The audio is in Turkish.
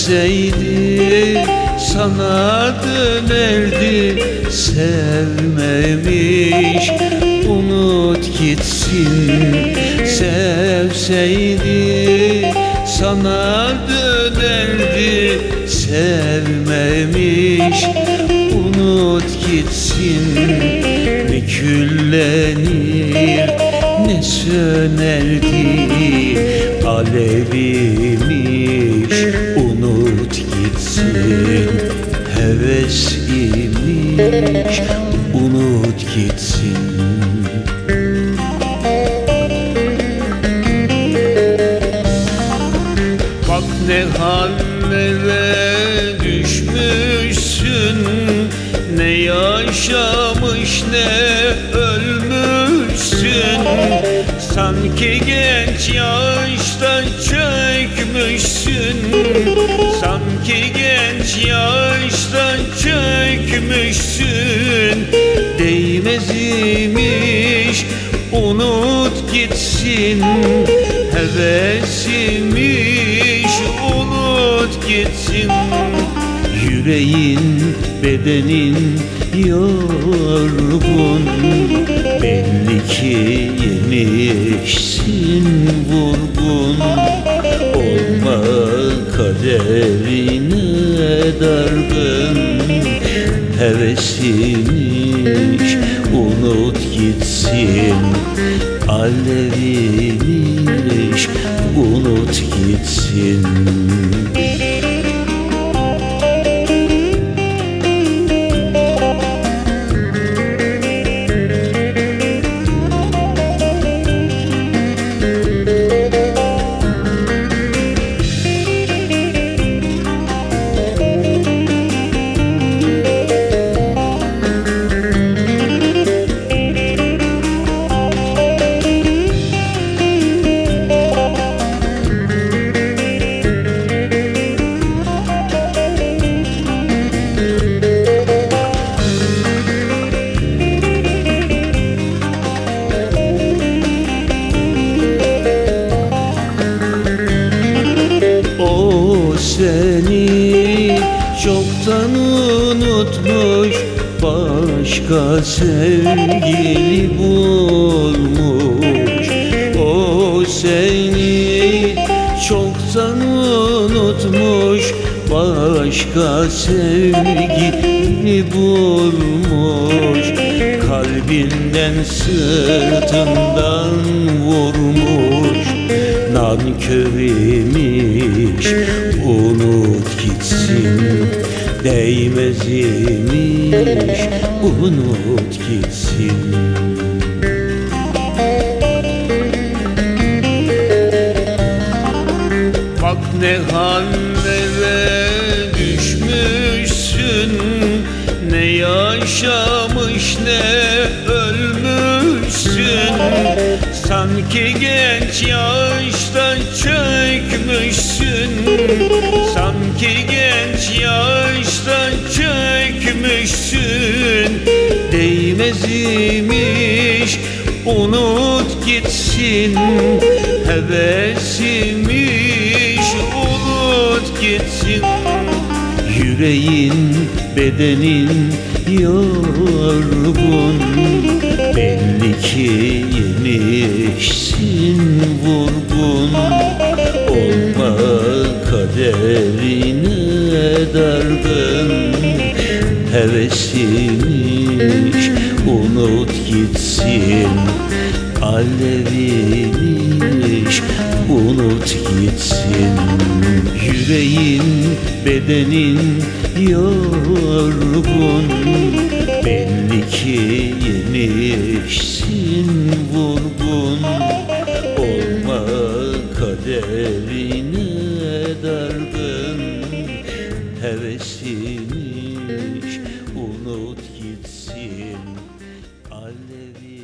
Sevseydi sana dönerdi, sevmemiş unut gitsin. Sevseydi sana dönerdi, sevmemiş unut gitsin. Ne küllenir ne sönerdi aleviymiş, unut gitsin. Heves imiş, unut gitsin. Bak ne hallere düşmüşsün, ne yaşamış ne ölmüşsün. Sanki genç yaşta çökmüşsün, sanki genç yaşta çökmüşsün. Değmez imiş, unut gitsin. Hevesimiş, unut gitsin. Yüreğin, bedenin yorgun, belli ki yemişsin vurgun. Olma kaderine dargın, hevesiymiş, unut gitsin. Aleviymiş, unut gitsin. Seni çoktan unutmuş, başka sevgili bulmuş. O seni çoktan unutmuş, başka sevgili bulmuş. Kalbinden sırtından vurmuş, nankör imiş, unut gitsin. Değmez imiş, unut gitsin. Bak ne hallere düşmüşsün, ne yaşamış ne ölmüşsün. Sanki genç yaşta çökmüşsün, sanki genç yaşta çökmüşsün. Değmez imiş, unut gitsin. Hevesimiş, unut gitsin. Yüreğin, bedenin yorgun, belli ki yemişsin vurgun. Olma kaderine dargın, hevesiymiş, unut gitsin. Aleviymiş, unut gitsin. Yüreğin, bedenin yorgun, belli ki yemişsin vurgun. Olma kaderine dargın, hevesiymiş, unut gitsin. Alevi